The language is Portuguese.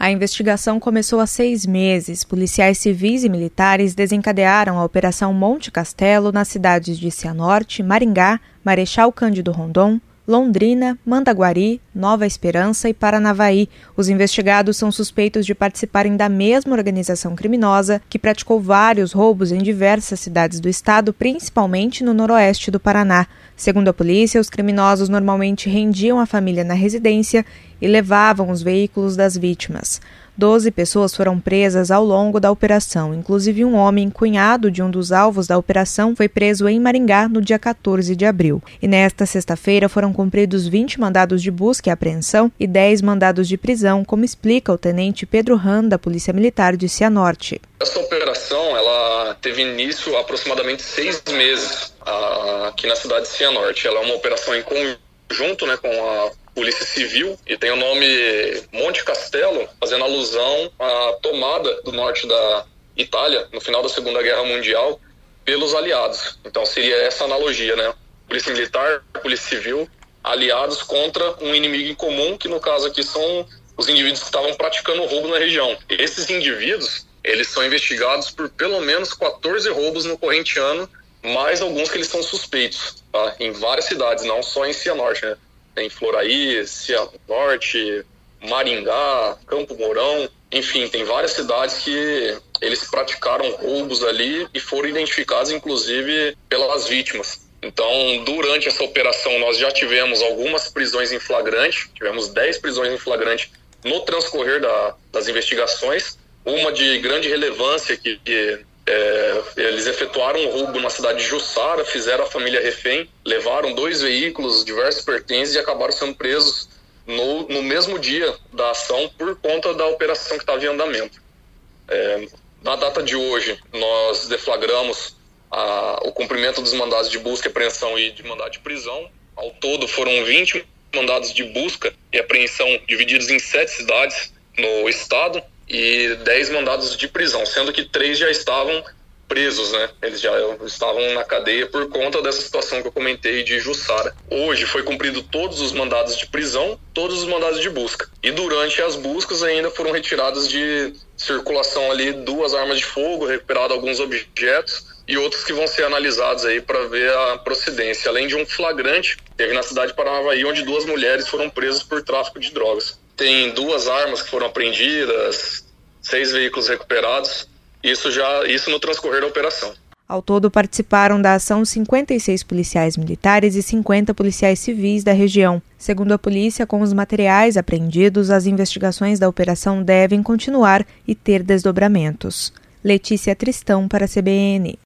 A investigação começou há 6 meses. Policiais civis e militares desencadearam a Operação Monte Castelo nas cidades de Cianorte, Maringá, Marechal Cândido Rondon, Londrina, Mandaguari, Nova Esperança e Paranavaí. Os investigados são suspeitos de participarem da mesma organização criminosa que praticou vários roubos em diversas cidades do estado, principalmente no noroeste do Paraná. Segundo a polícia, os criminosos normalmente rendiam a família na residência e levavam os veículos das vítimas. 12 pessoas foram presas ao longo da operação, inclusive um homem, cunhado de um dos alvos da operação, foi preso em Maringá no dia 14 de abril. E nesta sexta-feira foram cumpridos 20 mandados de busca e apreensão e 10 mandados de prisão, como explica o tenente Pedro Ran, da Polícia Militar de Cianorte. Essa operação ela teve início há aproximadamente 6 meses aqui na cidade de Cianorte. Ela é uma operação em conjunto, com a Polícia Civil, e tem o nome Monte Castelo, fazendo alusão à tomada do norte da Itália, no final da Segunda Guerra Mundial, pelos aliados. Então seria essa analogia, Polícia Militar, Polícia Civil, aliados contra um inimigo em comum, que no caso aqui são os indivíduos que estavam praticando roubo na região. Esses indivíduos, eles são investigados por pelo menos 14 roubos no corrente ano, mais alguns que eles são suspeitos, em várias cidades, não só em Cianorte, Tem Floraí, Cianorte, Maringá, Campo Mourão, enfim, tem várias cidades que eles praticaram roubos ali e foram identificados, inclusive, pelas vítimas. Então, durante essa operação, nós já tivemos algumas prisões em flagrante, tivemos 10 prisões em flagrante no transcorrer das investigações, uma de grande relevância que eles efetuaram um roubo na cidade de Jussara, fizeram a família refém, levaram 2 veículos, diversos pertences e acabaram sendo presos no mesmo dia da ação por conta da operação que estava em andamento. Na data de hoje, nós deflagramos o cumprimento dos mandados de busca, apreensão e de mandado de prisão. Ao todo foram 20 mandados de busca e apreensão divididos em 7 cidades no estado, e 10 mandados de prisão, sendo que 3 já estavam presos, Eles já estavam na cadeia por conta dessa situação que eu comentei de Jussara. Hoje foi cumprido todos os mandados de prisão, todos os mandados de busca. E durante as buscas ainda foram retiradas de circulação ali 2 armas de fogo, recuperado alguns objetos e outros que vão ser analisados aí para ver a procedência. Além de um flagrante, teve na cidade de Paranavaí, onde 2 mulheres foram presas por tráfico de drogas. Tem 2 armas que foram apreendidas, 6 veículos recuperados, isso no transcorrer da operação. Ao todo participaram da ação 56 policiais militares e 50 policiais civis da região. Segundo a polícia, com os materiais apreendidos, as investigações da operação devem continuar e ter desdobramentos. Letícia Tristão para a CBN.